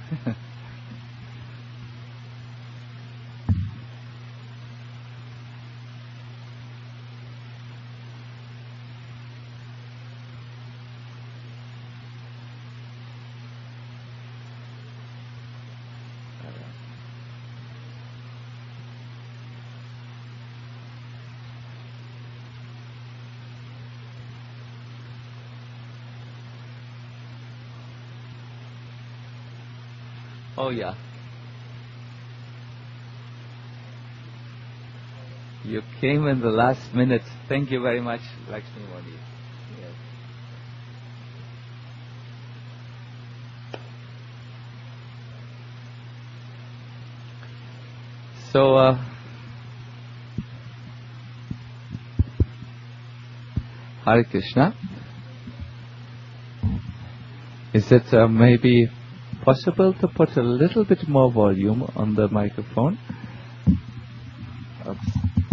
Oh yeah. You came in the last minute. Thank you very much, Lakshmi Modi. Yes. So, Hare Krishna. Is it maybe possible to put a little bit more volume on the microphone? Oops.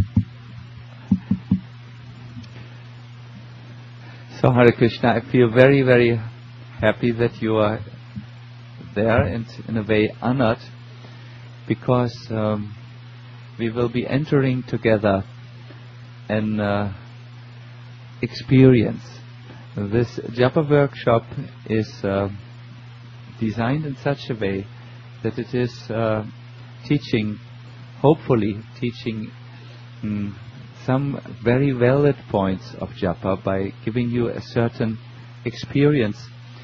So Hare Krishna, I feel very, very happy that you are there and in a way honored, because we will be entering together an experience. This Japa workshop is designed in such a way that it is teaching, hopefully teaching some very valid points of Japa by giving you a certain experience.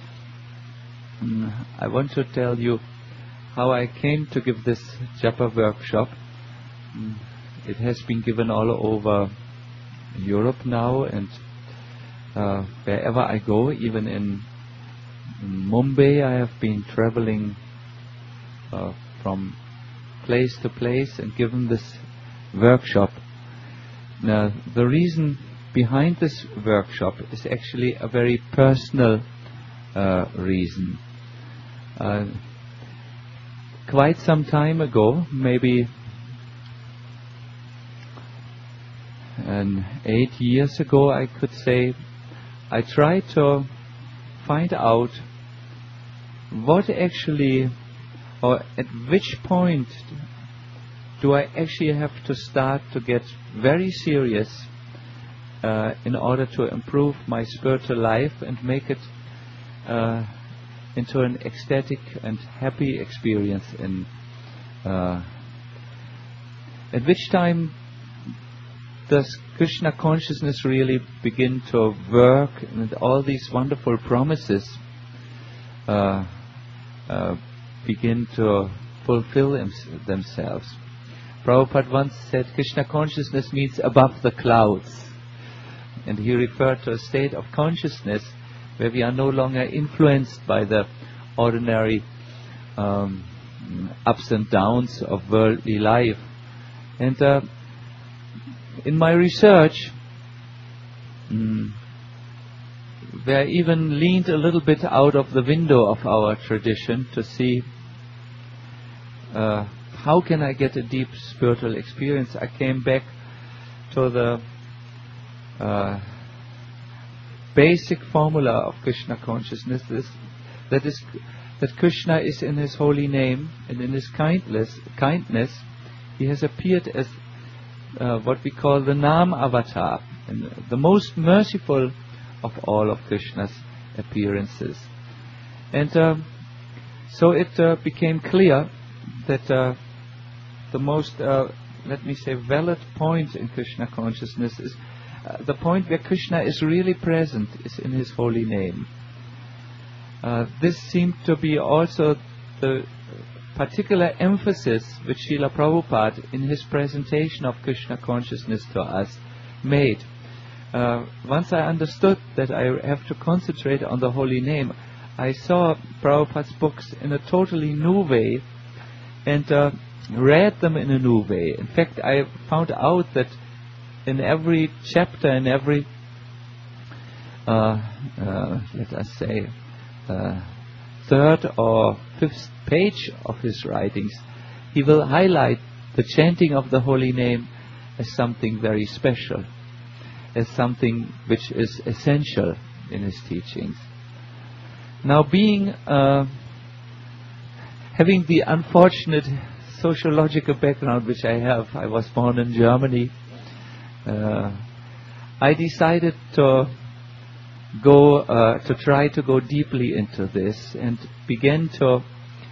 I want to tell you how I came to give this Japa workshop. It has been given all over Europe now, and wherever I go, even in Mumbai, I have been traveling from place to place and given this workshop. Now, the reason behind this workshop is actually a very personal reason. Quite some time ago, maybe 8 years ago, I could say, I tried to find out what actually, or at which point do I actually have to start to get very serious in order to improve my spiritual life and make it into an ecstatic and happy experience. At which time does Krishna consciousness really begin to work, and all these wonderful promises begin to fulfill themselves? Prabhupada once said Krishna consciousness means above the clouds, and he referred to a state of consciousness where we are no longer influenced by the ordinary ups and downs of worldly life. And in my research, where I even leaned a little bit out of the window of our tradition to see how can I get a deep spiritual experience, I came back to the basic formula of Krishna consciousness, that Krishna is in His holy name, and in His kindness He has appeared as what we call the Nam Avatar, and the most merciful of all of Krishna's appearances. And so it became clear that the most, let me say, valid point in Krishna consciousness is the point where Krishna is really present is in His holy name. This seemed to be also the particular emphasis which Srila Prabhupada in his presentation of Krishna consciousness to us made. Once I understood that I have to concentrate on the holy name, I saw Prabhupada's books in a totally new way and read them in a new way. In fact, I found out that in every chapter, in every, let us say, third or fifth page of his writings, he will highlight the chanting of the holy name as something very special, as something which is essential in his teachings. Now, being having the unfortunate sociological background which I have, I was born in Germany, I decided to try to go deeply into this and began to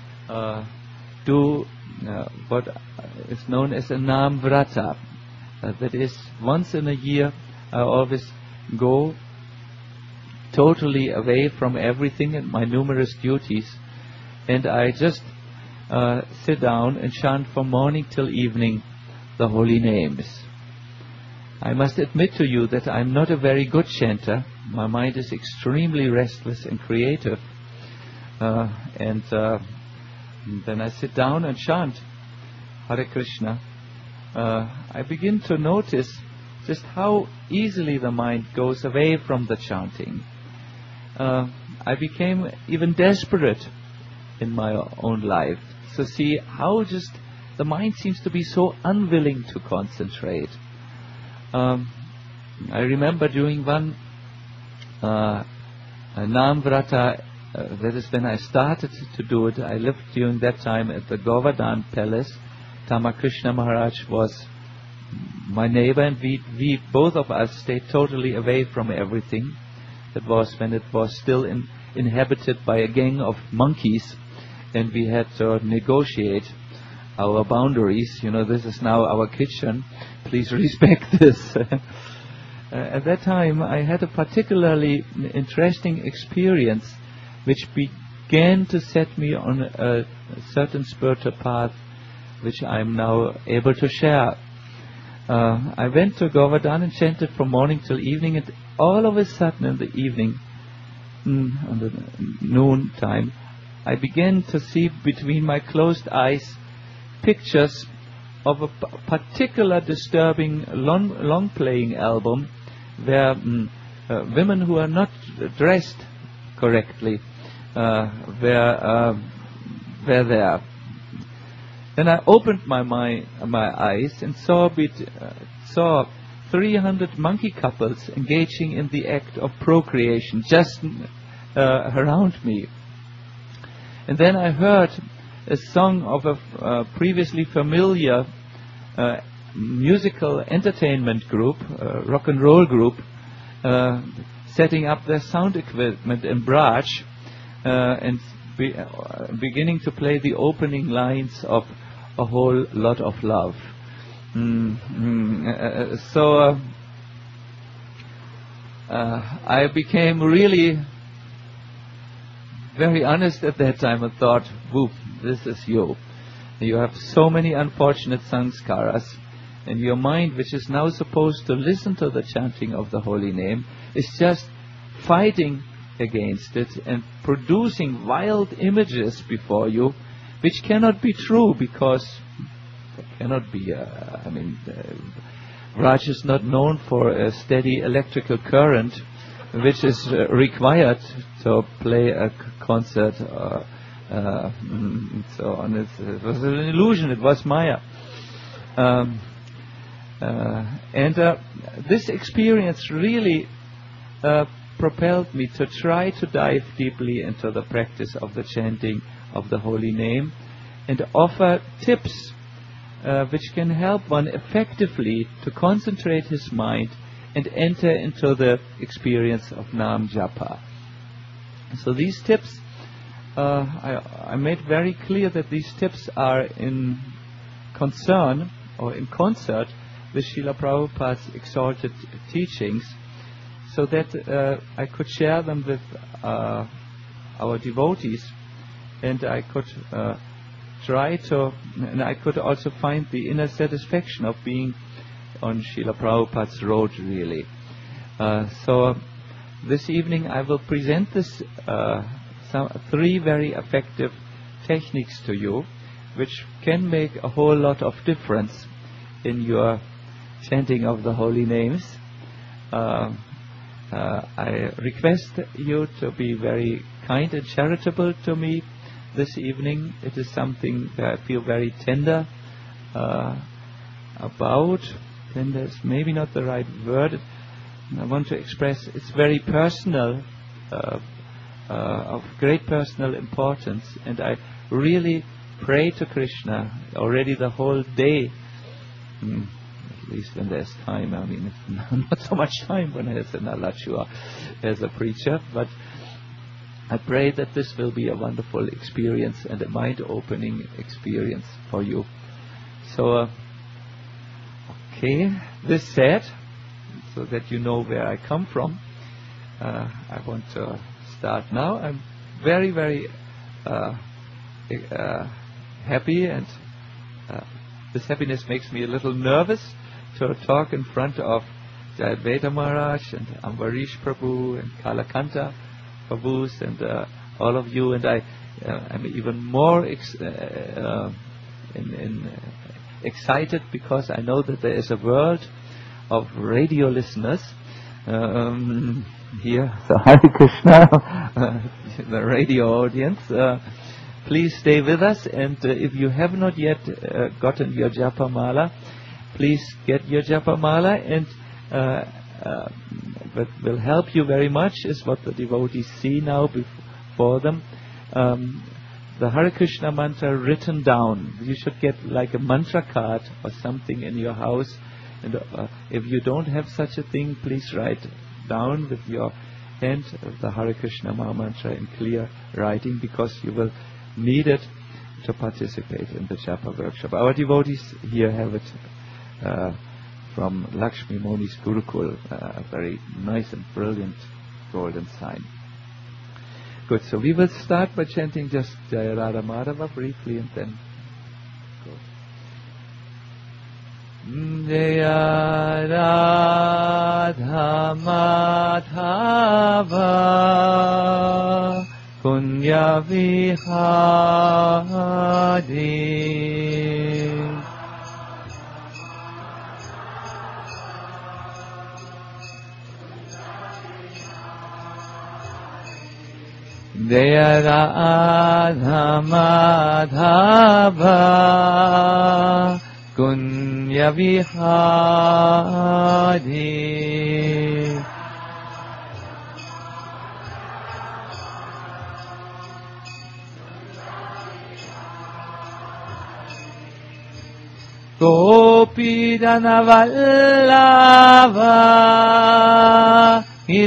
do what is known as a Nam Vrata. That is, once in a year I always go totally away from everything and my numerous duties, and I just sit down and chant from morning till evening the holy names. I must admit to you that I'm not a very good chanter. My mind is extremely restless and creative, and then I sit down and chant Hare Krishna. I begin to notice just how easily the mind goes away from the chanting. I became even desperate in my own life to see how just the mind seems to be so unwilling to concentrate. I remember doing one Nam Vrata, that is when I started to do it. I lived during that time at the Govardhan Palace. Tamakrishna Maharaj was my neighbor, and we both of us stayed totally away from everything. That was when it was still inhabited by a gang of monkeys, and we had to negotiate our boundaries. You know, this is now our kitchen. Please respect this. At that time, I had a particularly interesting experience which began to set me on a certain spiritual path which I'm now able to share. I went to Govardhan and chanted from morning till evening, and all of a sudden in the evening, on the noon time, I began to see between my closed eyes pictures of a particular disturbing long playing album where women who are not dressed correctly were there. Then I opened my eyes and saw 300 monkey couples engaging in the act of procreation just around me. And then I heard a song of a previously familiar musical entertainment group, rock and roll group, setting up their sound equipment in Braj and beginning to play the opening lines of A Whole Lot of Love. So I became really very honest at that time and thought, whoop, this is you. You have so many unfortunate sanskaras, and your mind, which is now supposed to listen to the chanting of the holy name, is just fighting against it and producing wild images before you, which cannot be true, because there cannot be Raj is not known for a steady electrical current which is required to play a concert and so on. It was an illusion, it was Maya. This experience really propelled me to try to dive deeply into the practice of the chanting of the holy name and offer tips which can help one effectively to concentrate his mind and enter into the experience of Nam Japa. So these tips, I made very clear that these tips are in concern or in concert with Srila Prabhupada's exalted teachings, so that I could share them with our devotees, and I could try to, and I could also find the inner satisfaction of being on Srila Prabhupada's road, really. So this evening I will present this three very effective techniques to you, which can make a whole lot of difference in your chanting of the holy names. I request you to be very kind and charitable to me this evening. It is something that I feel very tender about. Tender is maybe not the right word. I want to express it's very personal of great personal importance, and I really pray to Krishna already the whole day. At least when there's time. I mean, it's not so much time when there's an Alachua as a preacher, but I pray that this will be a wonderful experience and a mind-opening experience for you. So, okay, this said, so that you know where I come from, I want to start now. I'm very, very happy, and this happiness makes me a little nervous to talk in front of Jayadvaita Maharaj and Ambarish Prabhu and Kalakanta Prabhus and all of you, and I'm even more excited because I know that there is a world of radio listeners here. So Hare Krishna, the radio audience. Please stay with us, and if you have not yet gotten your Japa Mala, please get your Japa Mala, and what will help you very much is what the devotees see now before them. The Hare Krishna mantra written down. You should get like a mantra card or something in your house, and if you don't have such a thing, please write down with your hand the Hare Krishna Maha Mantra in clear writing, because you will need it to participate in the Japa workshop. Our devotees here have it from Lakshmi Moni's Gurukul, a very nice and brilliant golden sign. Good, so we will start by chanting just Jaya Radha Madhava briefly, and then go. Jaya Radha Madhava Kunya Vihari Jaya Radha Madhava Kunya Vihari Gopidana Vallava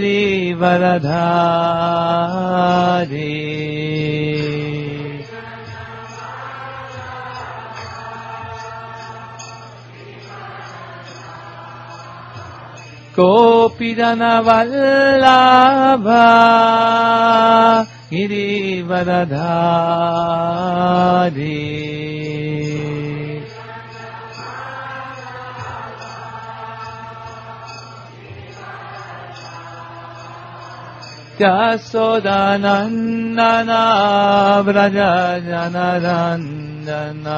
Girivaradhari Gopidana Vallava Girivaradhari Yasodanandana Vraja Janarandana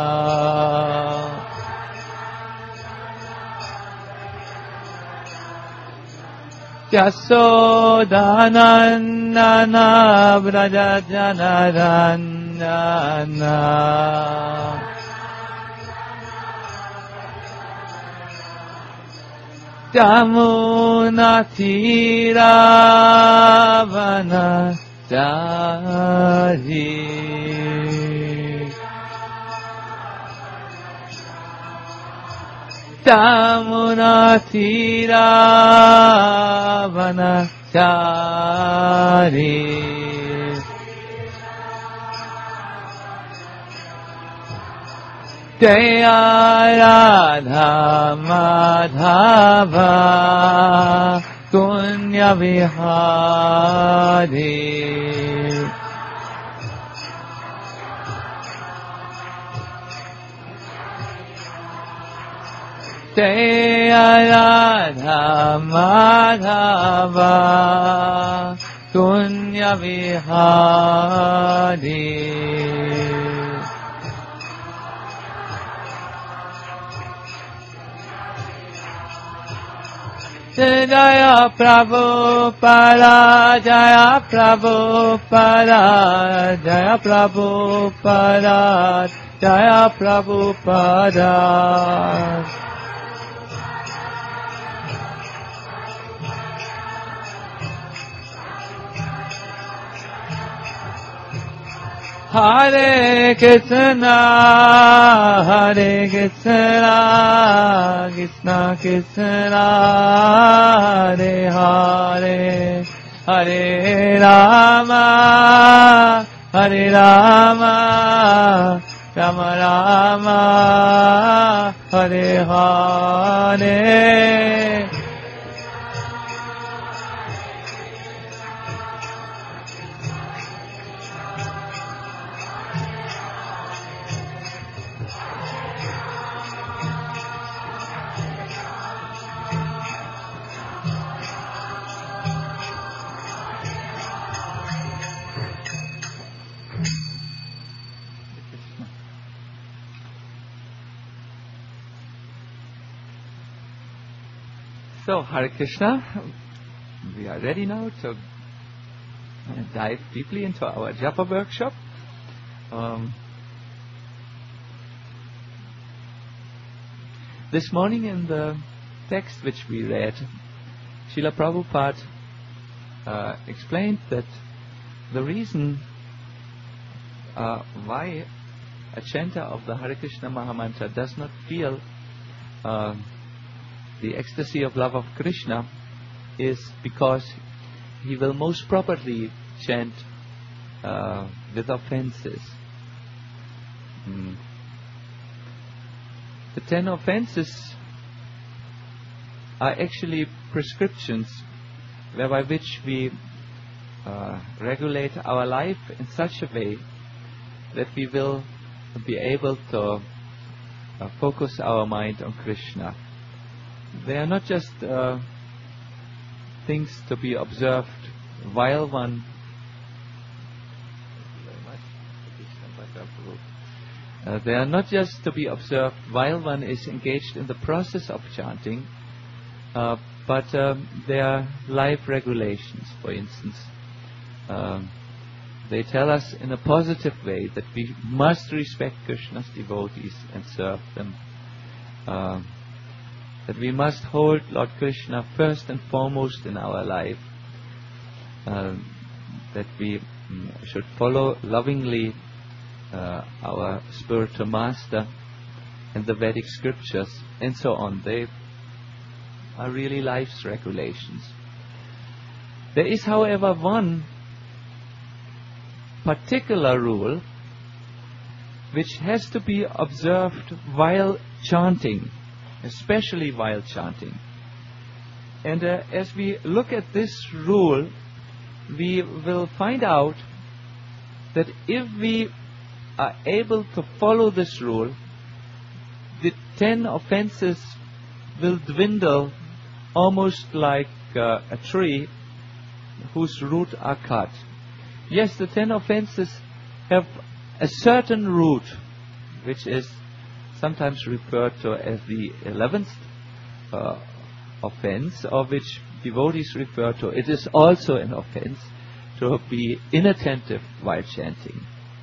Yasodanandana Vraja Janarandana Jamuna Tiravana Jari Jamuna Tiravana Jari Jaya Radha Madhava Kunya Vihari Jaya Radha Madhava Kunya Vihari Jaya Prabhupada, Jaya Prabhupada, Jaya Prabhupada, Jaya Prabhupada. Hare Krishna, Krishna Krishna, Hare Hare, Hare Rama, Rama Rama, Hare Hare. So, Hare Krishna, we are ready now to dive deeply into our Japa workshop. This morning in the text which we read, Srila Prabhupada explained that the reason why a chanter of the Hare Krishna Mahamantra does not feel the ecstasy of love of Krishna is because he will most properly chant with offenses. The 10 offenses are actually prescriptions whereby which we regulate our life in such a way that we will be able to focus our mind on Krishna. They are not just things to be observed while one they are not just to be observed while one is engaged in the process of chanting, but they are life regulations. For instance, they tell us in a positive way that we must respect Krishna's devotees and serve them. That we must hold Lord Krishna first and foremost in our life. That we should follow lovingly our spiritual master and the Vedic scriptures and so on. They are really life's regulations. There is, however, one particular rule which has to be observed while chanting, especially while chanting. And as we look at this rule, we will find out that if we are able to follow this rule, the 10 offenses will dwindle almost like a tree whose roots are cut. Yes, the 10 offenses have a certain root, which is sometimes referred to as the 11th offense, or which devotees refer to. It is also an offense to be inattentive while chanting.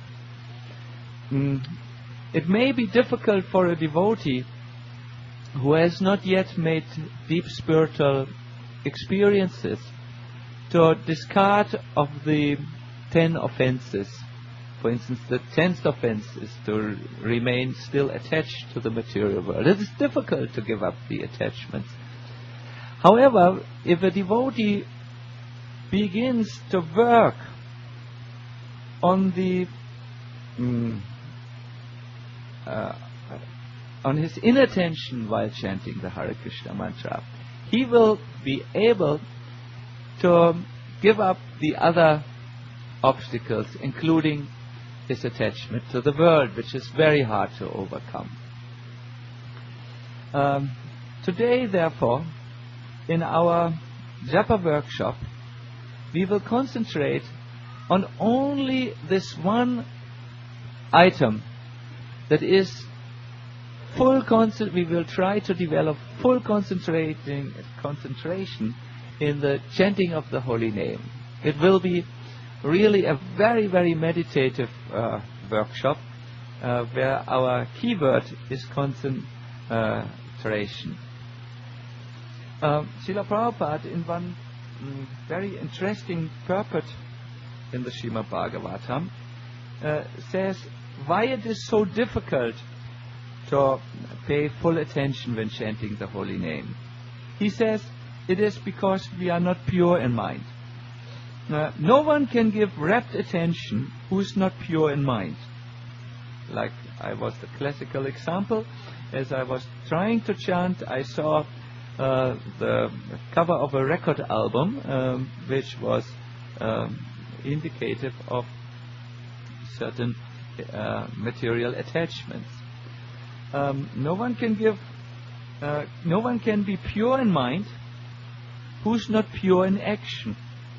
It may be difficult for a devotee who has not yet made deep spiritual experiences to discard of the 10 offenses. For instance, the 10th offense is to remain still attached to the material world. It is difficult to give up the attachments. However, if a devotee begins to work on the on his inattention while chanting the Hare Krishna mantra, he will be able to give up the other obstacles, including his attachment to the world, which is very hard to overcome. Today, therefore, in our Japa workshop, we will concentrate on only this one item, that is we will try to develop full concentration in the chanting of the holy name. It will be really a very, very meditative workshop where our keyword is concentration. Srila Prabhupada, in one very interesting purport in the Srimad Bhagavatam, says why it is so difficult to pay full attention when chanting the holy name. He says it is because we are not pure in mind. No one can give rapt attention who is not pure in mind. Like I was the classical example. As I was trying to chant, I saw the cover of a record album which was indicative of certain material attachments. No one can be pure in mind who's not pure in action.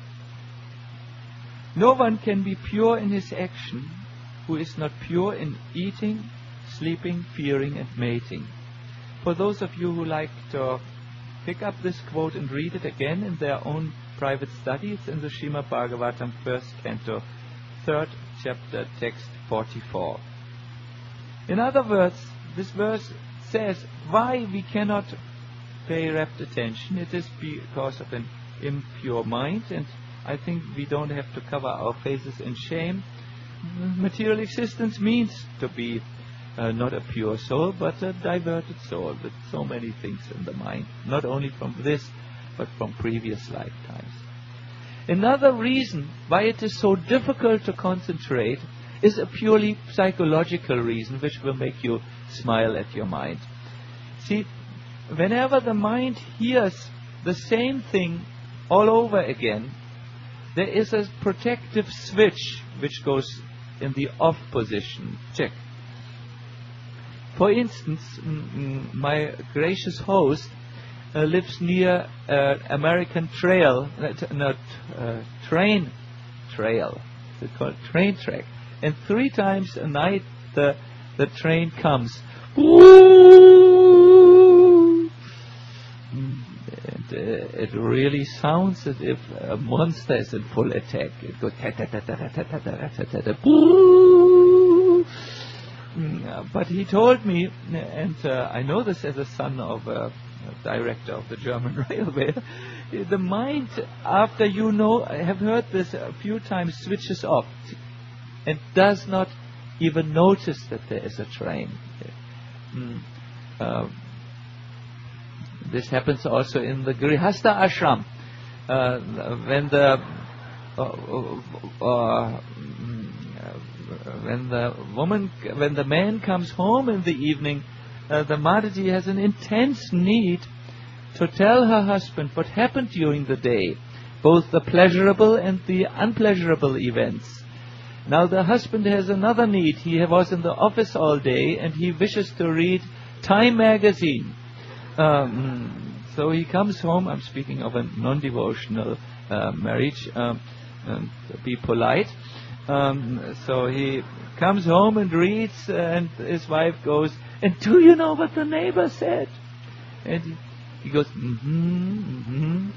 No one can be pure in his action who is not pure in eating, sleeping, fearing, and mating. For those of you who like to pick up this quote and read it again in their own private study, it's in the Srimad Bhagavatam, 1st canto, 3rd chapter, text 44. In other words, this verse says why we cannot pay rapt attention. It is because of an impure mind, and I think we don't have to cover our faces in shame. Material existence means to be not a pure soul, but a diverted soul with so many things in the mind, not only from this, but from previous lifetimes. Another reason why it is so difficult to concentrate is a purely psychological reason, which will make you smile at your mind. See, whenever the mind hears the same thing all over again, there is a protective switch which goes in the off position. Check. For instance, my gracious host lives near American trail, train trail. It's called train track. And 3 times a night the train comes. And it really sounds as if a monster is in full attack. It goes but he told me, and I know this as a son of a director of the German railway, the mind, after have heard this a few times, switches off and does not even notice that there is a train. This happens also in the Grihastha ashram. When the man comes home in the evening, the Mataji has an intense need to tell her husband what happened during the day, both the pleasurable and the unpleasurable events. Now the husband has another need. He was in the office all day and he wishes to read Time magazine. So he comes home. I'm speaking of a non-devotional marriage. Be polite. So he comes home and reads, and his wife goes, "And do you know what the neighbor said?" And he goes, and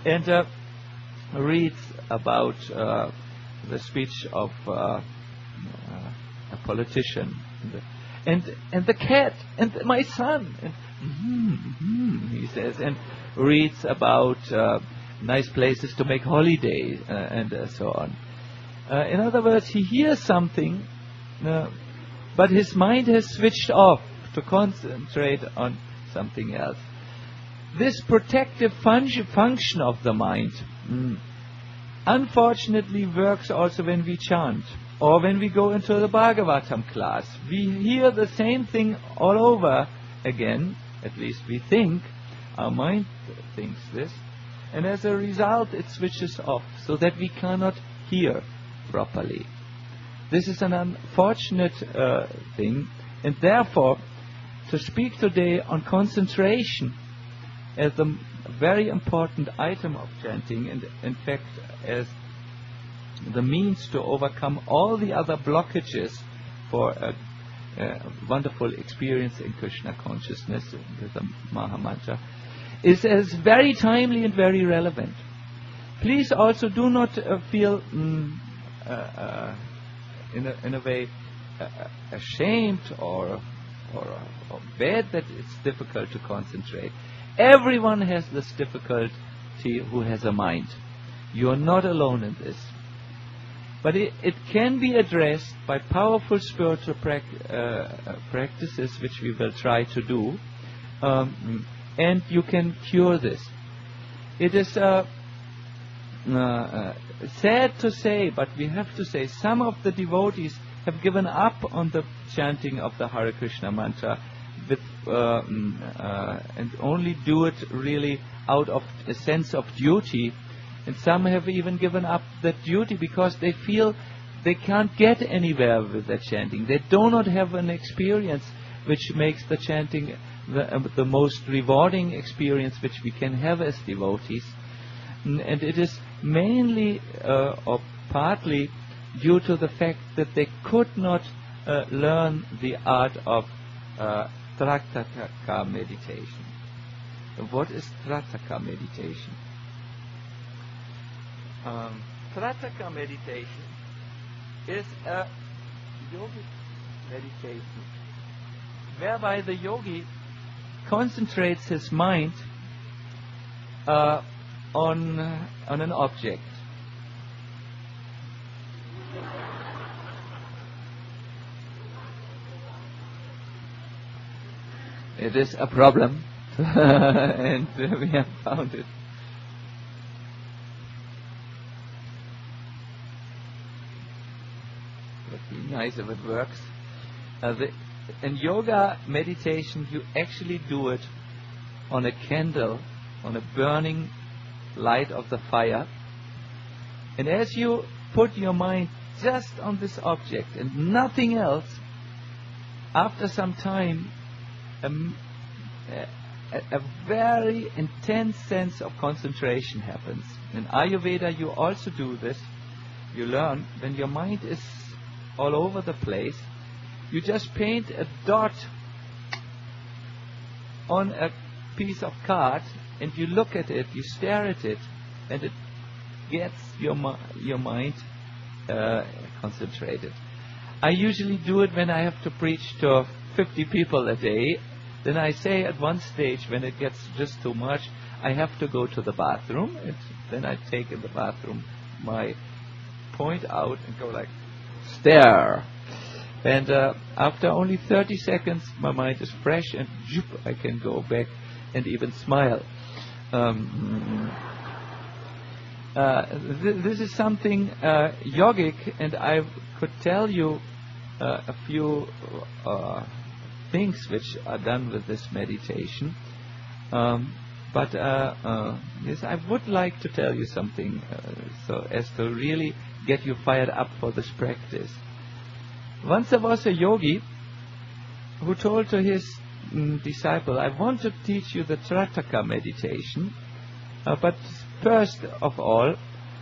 reads about the speech of a politician, and the cat, and my son, and he says, and reads about nice places to make holiday, and so on. In other words, he hears something, but his mind has switched off to concentrate on something else. This protective function of the mind unfortunately works also when we chant or when we go into the Bhagavatam class. We hear the same thing all over again, at least we think, our mind thinks this, and as a result it switches off so that we cannot hear properly. This is an unfortunate thing, and therefore to speak today on concentration as the very important item of chanting, and in fact as the means to overcome all the other blockages for a wonderful experience in Krishna consciousness with the Mahamantra, is as very timely and very relevant. Please also do not feel in a way ashamed or bad that it's difficult to concentrate. Everyone has this difficulty who has a mind. You are not alone in this. But it can be addressed by powerful spiritual practices, which we will try to do, and you can cure this. It is sad to say, but we have to say, some of the devotees have given up on the chanting of the Hare Krishna mantra and only do it really out of a sense of duty. And some have even given up that duty because they feel they can't get anywhere with the chanting. They do not have an experience which makes the chanting the most rewarding experience which we can have as devotees. And it is mainly or partly due to the fact that they could not learn the art of Trataka meditation. What is Trataka meditation? Trataka meditation is a yogic meditation whereby the yogi concentrates his mind on an object. It is a problem, and we have found it. It would be nice if it works. In yoga meditation, you actually do it on a candle, on a burning light of the fire. And as you put your mind just on this object and nothing else, after some time, a very intense sense of concentration happens. In Ayurveda, you also do this. You learn when your mind is all over the place, you just paint a dot on a piece of card and you look at it, you stare at it, and it gets your mind concentrated. I usually do it when I have to preach to 50 people a day. Then I say at one stage, when it gets just too much, I have to go to the bathroom, and then I take in the bathroom my point out and go like, stare. And after only 30 seconds, my mind is fresh, and I can go back and even smile. This is something yogic, and I could tell you a few things which are done with this meditation. But yes, I would like to tell you something so as to really get you fired up for this practice. Once there was a yogi who told to his disciple, I want to teach you the Trataka meditation, but first of all,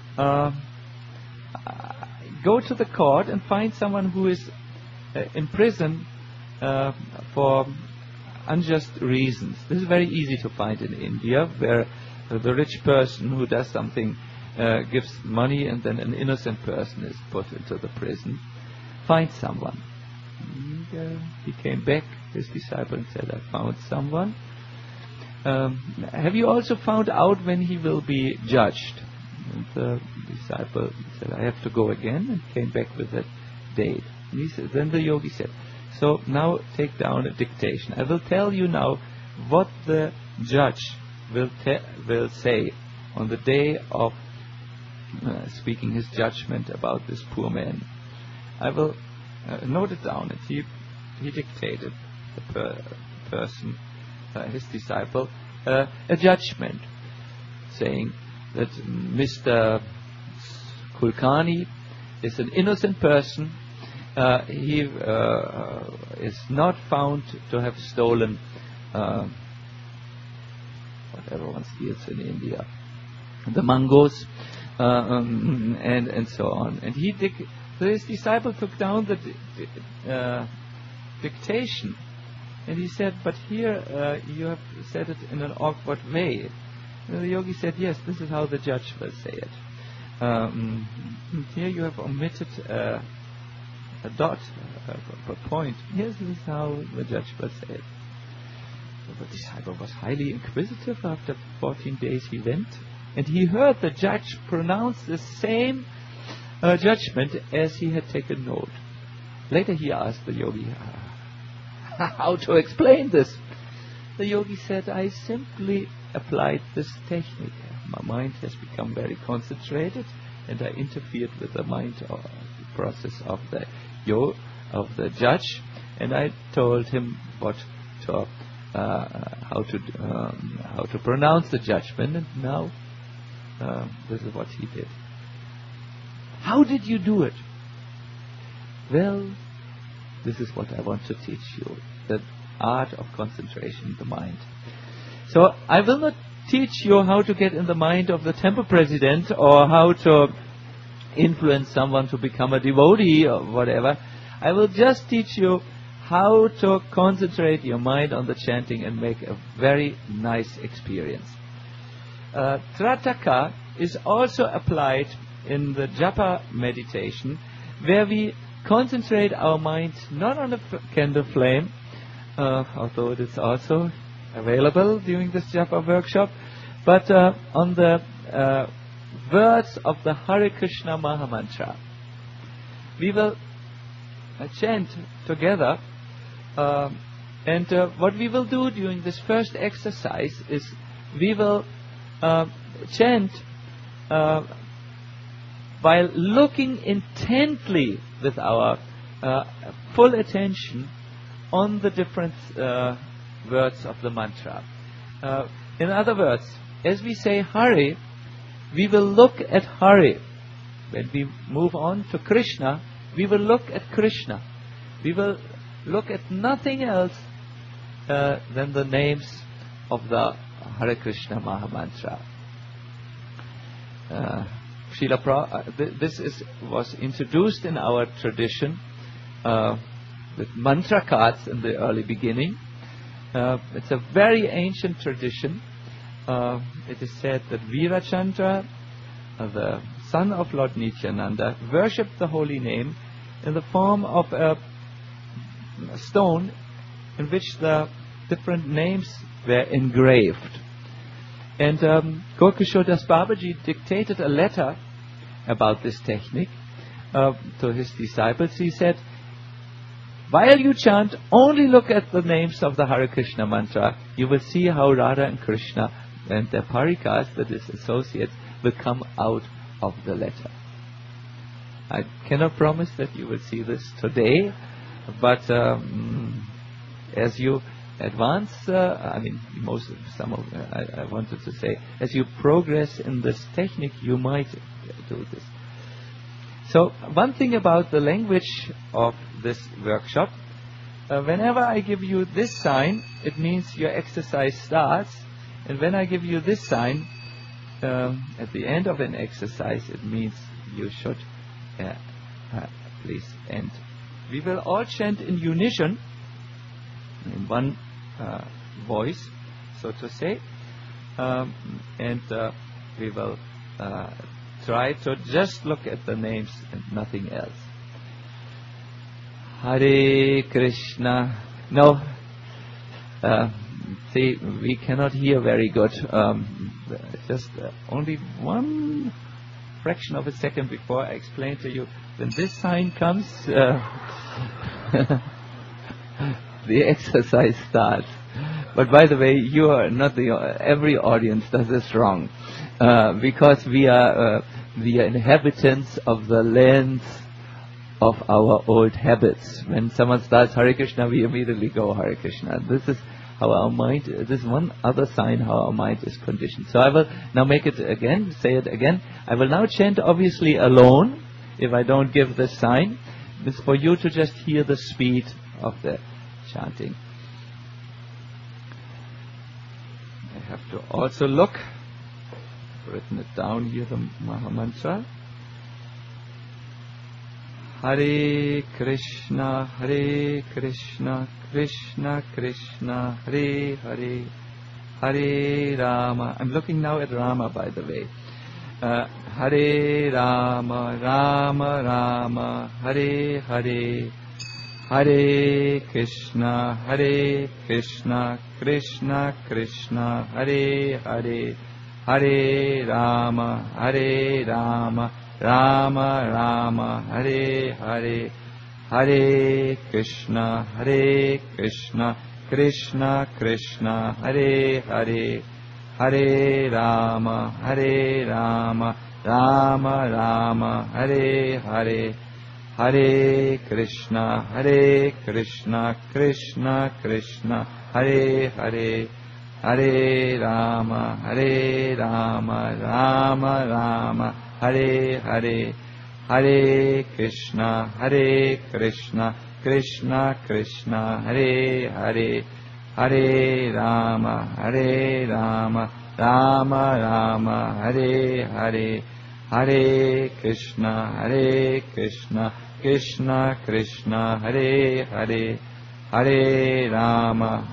go to the court and find someone who is in prison for unjust reasons. This is very easy to find in India, where the rich person who does something gives money, and then an innocent person is put into the prison. Find someone. And, he came back, his disciple, and said, I found someone. Have you also found out when he will be judged? And the disciple said, I have to go again, and came back with a date. And then the yogi said, so now take down a dictation. I will tell you now what the judge will say on the day of speaking his judgment about this poor man. I will note it down. And he dictated the person, his disciple, a judgment, saying that Mr. Kulkarni is an innocent person. He is not found to have stolen whatever one steals in India, the mangoes, and so on. And so his disciple took down the dictation, and he said, but here you have said it in an awkward way. And the yogi said, yes, this is how the judge will say it. Here you have omitted a dot, a point. Yes, this is how the judge will say it. So the disciple was highly inquisitive. After 14 days he went, and he heard the judge pronounce the same judgment as he had taken note. Later he asked the yogi how to explain this. The yogi said, I simply applied this technique. My mind has become very concentrated, and I interfered with the mind process of the judge, and I told him how to pronounce the judgment, and now this is what he did. How did you do it? Well, this is what I want to teach you, the art of concentration in the mind. So I will not teach you how to get in the mind of the temple president or how to influence someone to become a devotee or whatever. I will just teach you how to concentrate your mind on the chanting and make a very nice experience. Trataka is also applied in the japa meditation, where we concentrate our mind not on the candle flame, although it is also available during this japa workshop, but on the words of the Hare Krishna Mahamantra. We will chant together, and what we will do during this first exercise is we will chant while looking intently with our full attention on the different words of the mantra. In other words, as we say Hare, we will look at Hare. When we move on to Krishna, we will look at Krishna. We will look at nothing else than the names of the Hare Krishna Mahamantra. This was introduced in our tradition with mantra cards in the early beginning. It's a very ancient tradition. It is said that Virachandra, the son of Lord Nityananda, worshipped the holy name in the form of a stone in which the different names were engraved. And Gaurkishore Das Babaji dictated a letter about this technique to his disciples. He said, while you chant, only look at the names of the Hare Krishna mantra. You will see how Radha and Krishna and their parikas, that is associates, will come out of the letter. I cannot promise that you will see this today, but as you advance, I wanted to say, as you progress in this technique, you might do this. So, one thing about the language of this workshop, whenever I give you this sign, it means your exercise starts, and when I give you this sign, at the end of an exercise, it means you should please end. We will all chant in unison, in one voice, so to say, and we will try to just look at the names and nothing else. Hare Krishna. No, see, we cannot hear very good. Just only one fraction of a second before I explain to you. When this sign comes, the exercise starts. But by the way, you are not every audience does this wrong, because we are inhabitants of the lands of our old habits. When someone starts Hare Krishna, we immediately go Hare Krishna. This is how our mind. This is one other sign how our mind is conditioned. So I will now make it again. Say it again. I will now chant obviously alone. If I don't give this sign, it's for you to just hear the speed of the chanting. I have to also look. I've written it down here, the Mahamantra. Hare Krishna, Krishna Krishna, Hare Hare, Hare Rama. I'm looking now at Rama, by the way. Hare Rama, Rama Rama, Hare Hare, Hare Krishna, Krishna Krishna, Hare Hare, Hare Rama, Rama Rama, Hare Hare, Hare Krishna, Krishna Krishna, Hare Hare, Hare Rama, Rama Rama, Hare Hare, Hare Krishna, Krishna Krishna, Hare Hare, Hare Rama, Rama Rama, Hare Hare, Hare Krishna, Krishna Krishna, Hare Hare, Hare Rama, Rama Rama, Hare Hare, Hare Krishna, Krishna Krishna, Hare Hare, Hare Rama,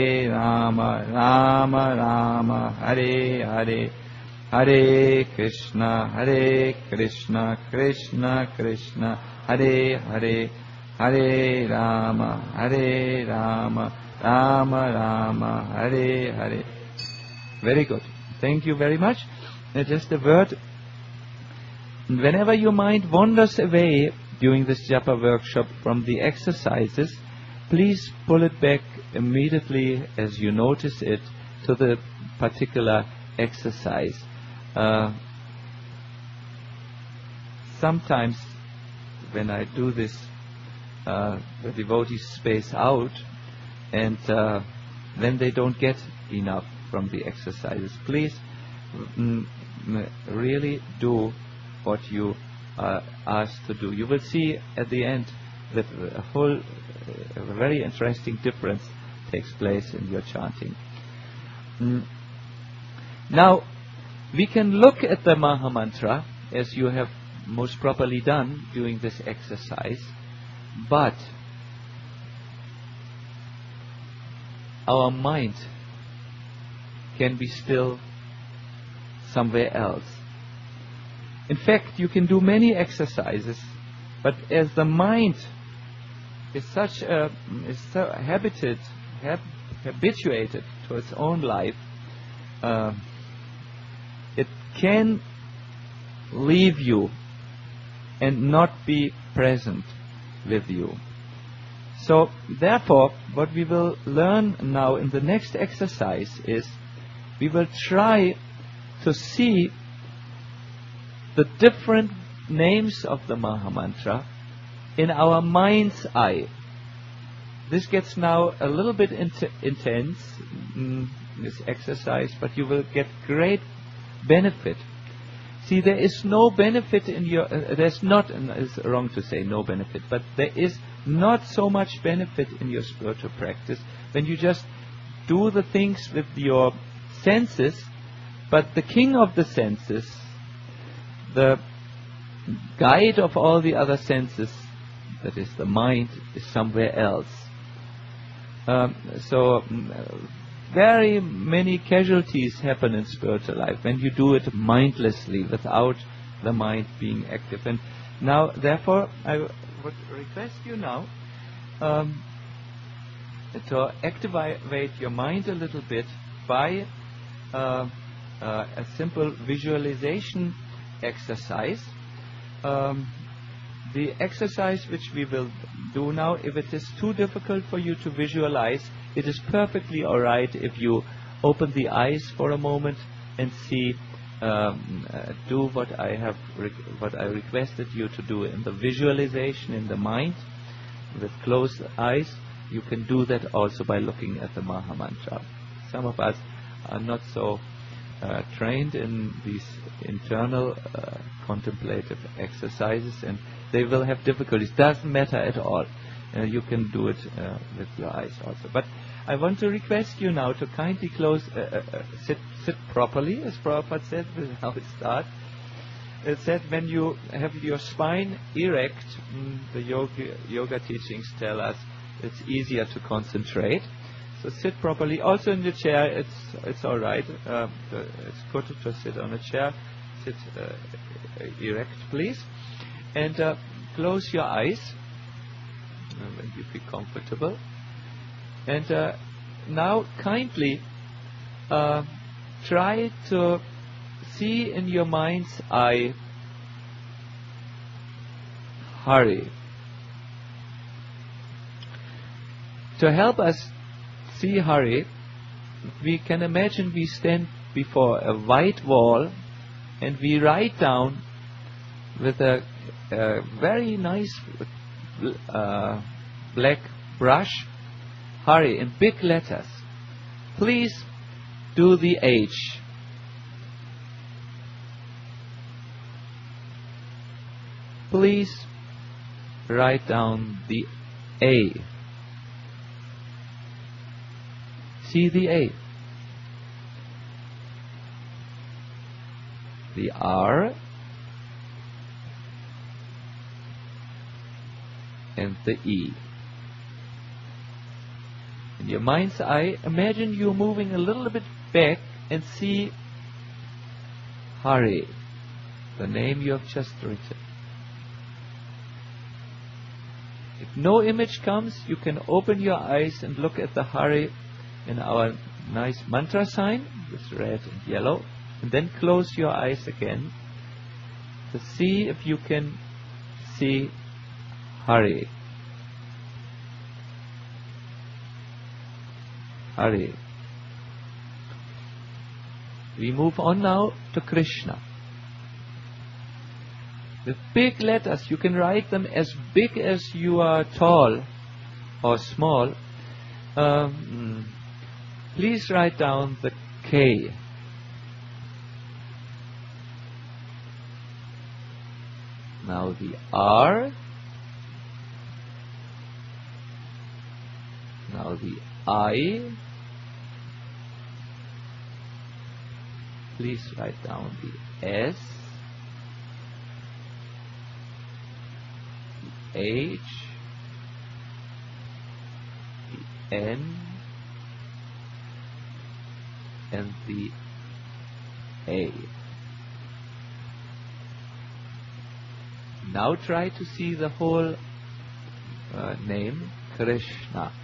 Rama Rama, Hare Hare, Hare Krishna, Krishna Krishna, Hare Hare, Hare Rama, Rama Rama, Hare Hare. Very good. Thank you very much. Just a word. Whenever your mind wanders away during this japa workshop from the exercises, please pull it back immediately as you notice it to the particular exercise. Sometimes when I do this, the devotees space out, and then they don't get enough from the exercises. Please really do what you are asked to do. You will see at the end that a very interesting difference takes place in your chanting. Now, we can look at the Maha Mantra as you have most properly done during this exercise, but our mind can be still somewhere else. In fact, you can do many exercises, but as the mind is so habituated to its own life, it can leave you and not be present with you. So therefore, what we will learn now in the next exercise is we will try to see the different names of the Maha Mantra in our mind's eye. This gets now a little bit intense, this exercise, but you will get great benefit. See, there is no benefit in your, there's not, it's wrong to say no benefit, but there is not so much benefit in your spiritual practice when you just do the things with your senses, but the king of the senses, the guide of all the other senses, that is the mind, is somewhere else. Very many casualties happen in spiritual life when you do it mindlessly, without the mind being active. And now, therefore, I would request you now to activate your mind a little bit by a simple visualization exercise. The exercise which we will do now, if it is too difficult for you to visualize, it is perfectly all right if you open the eyes for a moment and see, do what I requested you to do in the visualization in the mind with closed eyes. You can do that also by looking at the Maha Mantra. Some of us are not so trained in these internal contemplative exercises, and they will have difficulties. Doesn't matter at all. You can do it with your eyes also. But I want to request you now to kindly close, sit properly, as Prabhupada said. This is how it starts. It said when you have your spine erect, the yoga teachings tell us it's easier to concentrate. So sit properly. Also in the chair, it's all right. It's good to sit on a chair. Sit erect, please, and close your eyes when you feel comfortable. And now, kindly try to see in your mind's eye Hari. To help us see Hari, we can imagine we stand before a white wall and we write down with a very nice black brush Hari in big letters. Please do the H. Please write down the A. See the A. The R and the E. In your mind's eye, imagine you moving a little bit back and see Hari, the name you have just written. If no image comes, you can open your eyes and look at the Hari in our nice mantra sign, with red and yellow, and then close your eyes again to see if you can see Hari. Hari. We move on now to Krishna. With big letters, you can write them as big as you are tall or small. Please write down the K. Now the R. Now the I. Please write down the S. The H. The N. And the A. Now try to see the whole name, Krishna.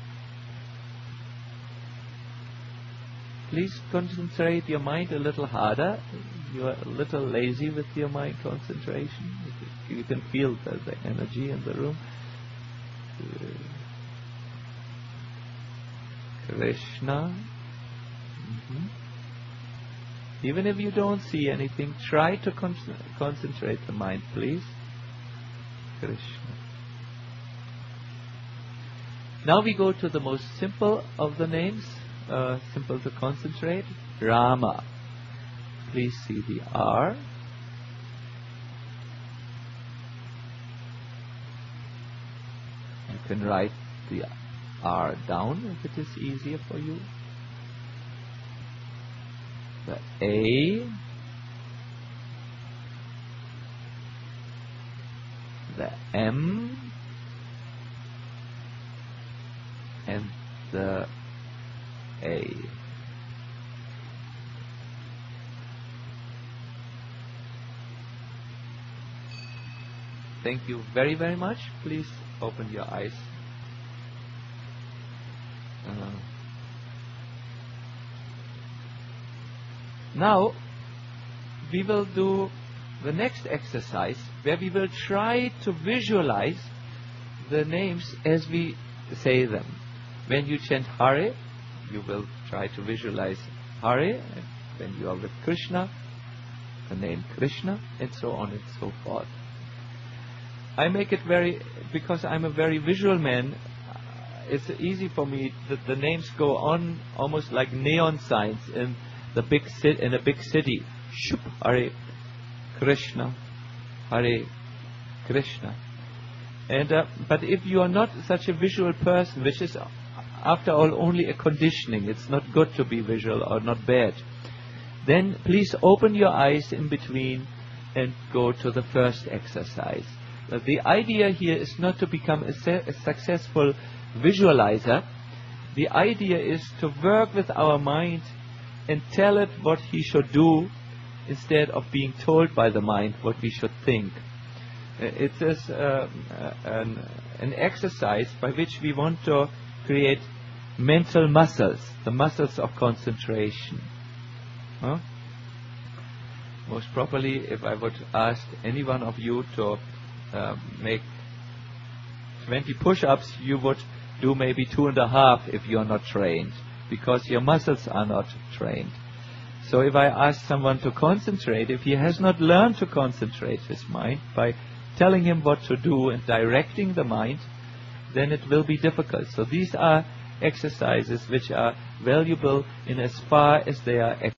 Please concentrate your mind a little harder. You are a little lazy with your mind concentration. You can feel the energy in the room. Krishna. Even if you don't see anything, try to concentrate the mind, please. Krishna. Now we go to the most simple of the names, simple to concentrate, Rama. Please see the R. You can write the R down if it is easier for you. The A. The M. And the A. Thank you very, very much. Please open your eyes. Now we will do the next exercise where we will try to visualize the names as we say them. When you chant Hare, you will try to visualize Hare. When you are with Krishna, the name Krishna, and so on and so forth. I make it because I'm a very visual man, it's easy for me that the names go on almost like neon signs in a big city. Shup, Hare Krishna, Hare Krishna. And but if you are not such a visual person, which is after all only a conditioning, it's not good to be visual or not bad, then please open your eyes in between and go to the first exercise. The idea here is not to become a successful visualizer. The idea is to work with our mind and tell it what he should do instead of being told by the mind what we should think. It is an exercise by which we want to create mental muscles, the muscles of concentration. Most properly, if I would ask any one of you to make 20 push-ups, you would do maybe 2.5 if you're not trained, because your muscles are not trained. So if I ask someone to concentrate, if he has not learned to concentrate his mind by telling him what to do and directing the mind, then it will be difficult. So these are exercises which are valuable in as far as they are